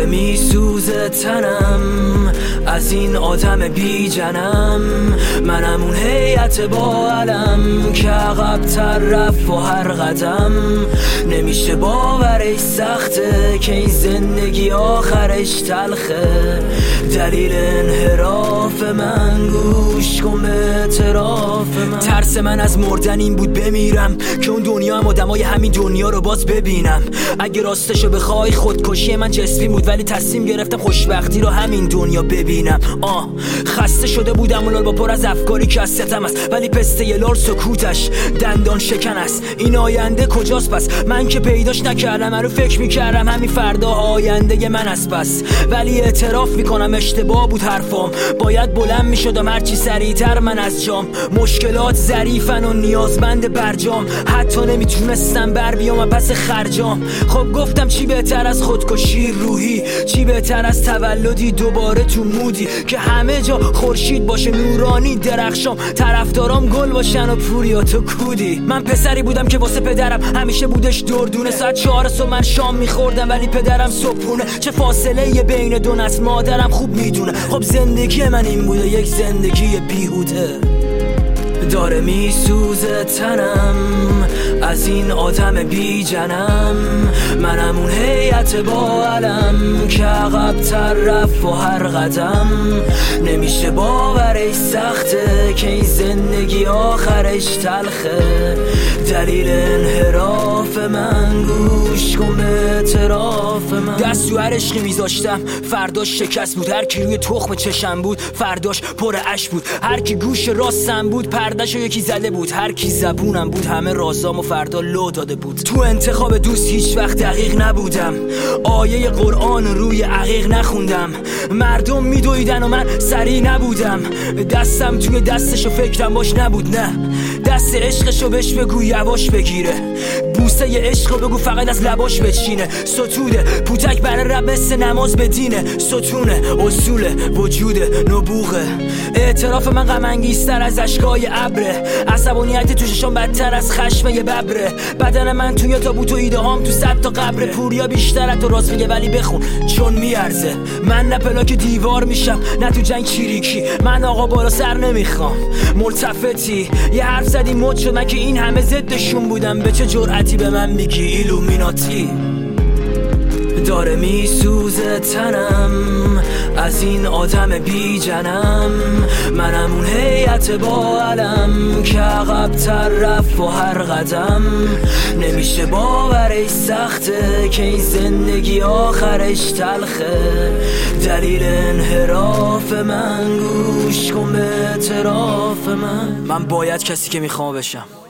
داره میسوزه تنم از این آدم بی جنم. منم اون هیئت با علم که عقب‌تر رفت و هر قدم نمیشه باورش سخته که این زندگی آخرش تلخه. دلیل انحراف من گوش کن به اعتراف من. ترس من از مردن این بود بمیرم که اون دنیا هم آدمای همین دنیا رو باز ببینم. اگه راستشو بخوای خودکشی من جسمی بود ولی تصمیم گرفتم خوشبختی رو همین دنیا ببینم. خسته شده بودم و لال با پر از افکاری که از ستم است ولی پسته یه لار سکوتش دندان شکن است. این آینده کجاست پس؟ من که پیداش نکردم، من رو فکر میکردم همین فردا آینده من است بس. ولی اعتراف میکنم اشتباه بود حرفام، باید بلند میشدم هرچی سریعتر من از جام. مشکلات ظریفن و نیازمند برجام، حتی نمیتونستم بر بیام پس خرجام. خب گفتم چی بهتر از خودکشی روحی، چی بهتر از تولدی دوباره تو مودی که همه جا خورشید باشه نورانی درخشام، طرفدارام گل باشن و پوریات و کودی. من پسری بودم که واسه پدرم همیشه بودش دردونه، ساعت 4 صبح من شام میخوردم ولی پدرم صبحونه. چه فاصله یه بین دو نسل مادرم خوب میدونه. خب زندگی من این بوده، یک زندگی بیهوده. داره میسوزه تنم از این آدم بی جنم. منم اون هیئت با علم که عقب‌تر رفت و هر قدم نمیشه باورش سخته که این زندگی آخرش تلخه. دلیل انحراف من گوش کن به اعتراف من. دست تو هر عشقی میذاشتم فرداش شکست بود. هر کی روی تخم چشم بود فرداش پر اش بود. هر کی گوش راستم بود پردهشو یکی زده بود. هر کی زبونم بود همه رازامو فردا لو داده بود. تو انتخاب دوست هیچ وقت دقیق نبودم، آیه قرآن روی عقیق نخوندم. مردم میدویدن و من سریع نبودم، دستم توی دستشو فکرم باش نبود. نه دست عشقشو بهش بگو یواش بگیره، بوسه ی عشقو بگو فقط از لباش بچینه. ستوده پوتک برای رب مثل نماز بدینه، ستونه اصول وجود نبوغه. اعتراف من غم انگیزتر از اشکای ابره، عصبانیت تو چشام بدتر از خشم یه ببره. بدن من توی تابوت و ایده هام تو 100 تا قبره. پوریا بیشتر تو راست میگه ولی بخون چون میارزه. من نه پلاک دیوار میشم نه تو جنگ چیریکی، من آقا بالا سر نمیخوام ملتفتی. یه حرف زدی مد شد من که این همه ضدشون بودم، به چه جرأتی به من میگی ایلومیناتی؟ داره میسوزه تنم از این آدم بی جنم. منم اون هیئت با علم که عقب‌تر رفت و هر قدم نمیشه باورش سخته که این زندگی آخرش تلخه. دلیل انحراف من گوش کن به اعتراف من. من باید کسی که میخوام بشم.